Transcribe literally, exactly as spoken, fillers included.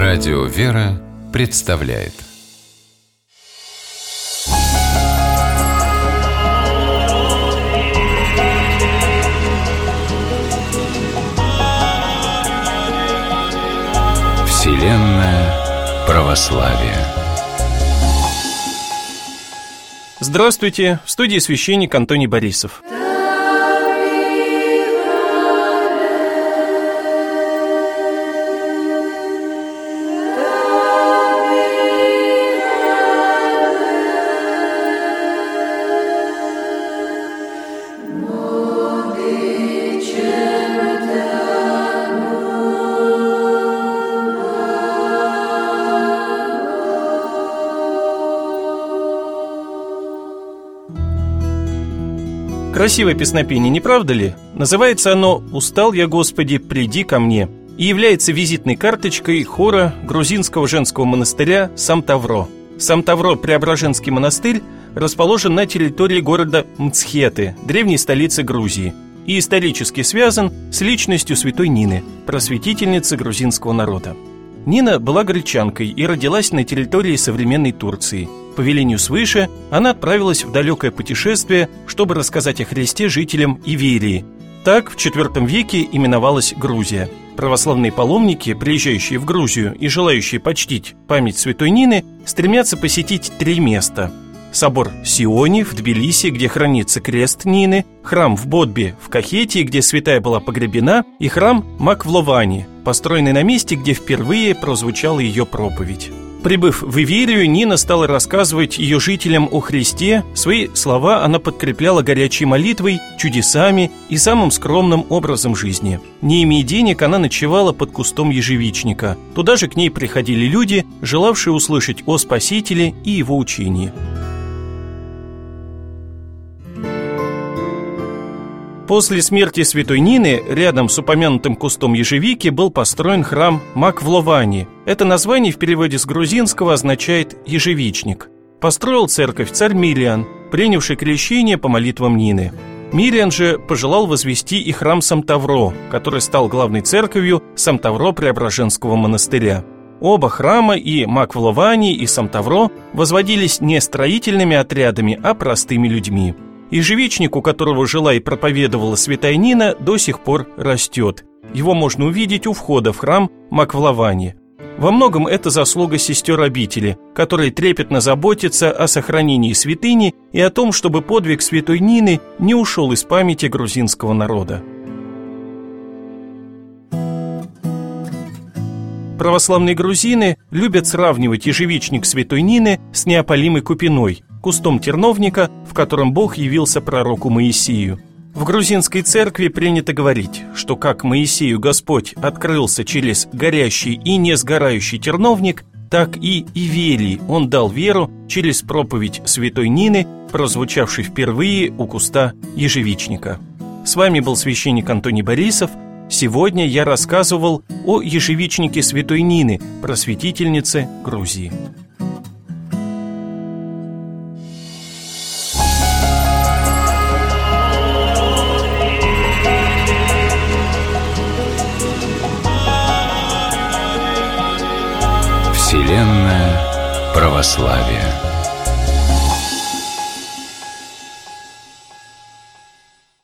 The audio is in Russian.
Радио «Вера» представляет Вселенная православия. Здравствуйте! В студии священник Антоний Борисов. Красивое песнопение, не правда ли? Называется оно «Устал я, Господи, приди ко мне» и является визитной карточкой хора грузинского женского монастыря Самтавро. Самтавро Преображенский монастырь расположен на территории города Мцхеты, древней столицы Грузии, и исторически связан с личностью святой Нины, просветительницы грузинского народа. Нина была гречанкой и родилась на территории современной Турции. По велению свыше она отправилась в далекое путешествие, чтобы рассказать о Христе жителям Иверии. Так в четвёртом веке именовалась Грузия. Православные паломники, приезжающие в Грузию и желающие почтить память святой Нины, стремятся посетить три места: собор Сиони в Тбилиси, где хранится крест Нины, храм в Бодбе в Кахетии, где святая была погребена, и храм Маквловани, построенный на месте, где впервые прозвучала ее проповедь. Прибыв в Иверию, Нина стала рассказывать ее жителям о Христе. Свои слова она подкрепляла горячей молитвой, чудесами и самым скромным образом жизни. Не имея денег, она ночевала под кустом ежевичника. Туда же к ней приходили люди, желавшие услышать о Спасителе и его учении. После смерти святой Нины рядом с упомянутым кустом ежевики был построен храм Маквловани. Это название в переводе с грузинского означает «ежевичник». Построил церковь царь Милиан, принявший крещение по молитвам Нины. Милиан же пожелал возвести и храм Самтавро, который стал главной церковью Самтавро Преображенского монастыря. Оба храма, и Маквловани, и Самтавро, возводились не строительными отрядами, а простыми людьми. Ежевичник, у которого жила и проповедовала святая Нина, до сих пор растет. Его можно увидеть у входа в храм Маквловани. Во многом это заслуга сестер обители, которые трепетно заботятся о сохранении святыни и о том, чтобы подвиг святой Нины не ушел из памяти грузинского народа. Православные грузины любят сравнивать ежевичник святой Нины с неопалимой купиной, кустом терновника, в котором Бог явился пророку Моисею. В грузинской церкви принято говорить, что как Моисею Господь открылся через горящий и не сгорающий терновник, так и Иверии Он дал веру через проповедь святой Нины, прозвучавшей впервые у куста ежевичника. С вами был священник Антоний Борисов. Сегодня я рассказывал о ежевичнике святой Нины, просветительнице Грузии. Вселенная православия.